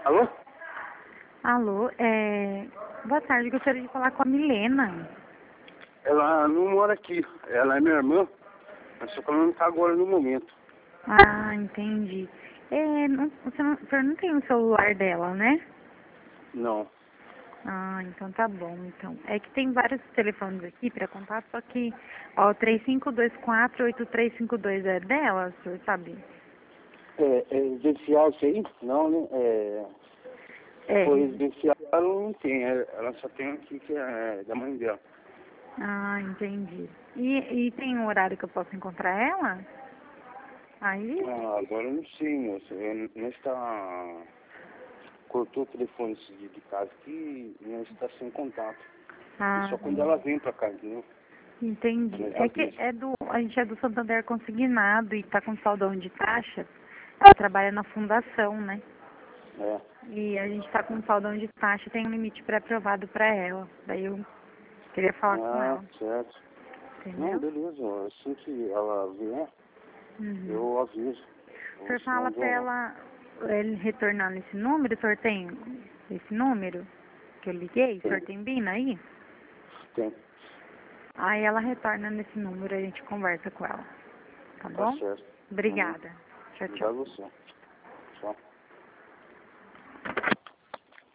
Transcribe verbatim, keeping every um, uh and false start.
Alô? Alô, é... boa tarde, gostaria de falar com a Milena. Ela não mora aqui. Ela é minha irmã, mas só que ela não está agora no momento. Ah, entendi. É, não, você não, o senhor não tem o celular dela, né? Não. Ah, então tá bom, então. É que tem vários telefones aqui para contato, só que, ó, três cinco dois quatro, oito três cinco dois é dela, o senhor sabe? É, é residencial isso aí? Não, né? É, É. for residencial ela não tem. é- Ela só tem aqui que é da mãe dela. Ah, entendi. E, e tem um horário que eu posso encontrar ela? Aí? Ah, agora eu não sei, moça. Eu, nós está... Cortou o telefone de, de casa aqui e nós está sem contato. E Ah, só quando ela vem pra cá, entendeu? entendi. Nós É que avisa. é do, a gente é do Santander Consignado e tá com saldão de taxa. Ela trabalha na fundação, né? É. E a gente tá com saldão de taxa, tem um limite pré-aprovado pra ela. Daí eu queria falar com Ah, ela, certo. Não, entendeu? beleza. Assim que ela vier, Uhum. eu aviso. O Ou senhor se fala não, pra eu... ela ele retornar nesse número, o senhor tem esse número que eu liguei? O senhor Tem, tem BIN aí? tem. Aí ela retorna nesse número e a gente conversa com ela. Tá Tá bom? certo. Uhum. Obrigada. Tchau, tchau. Obrigado a você. Tchau.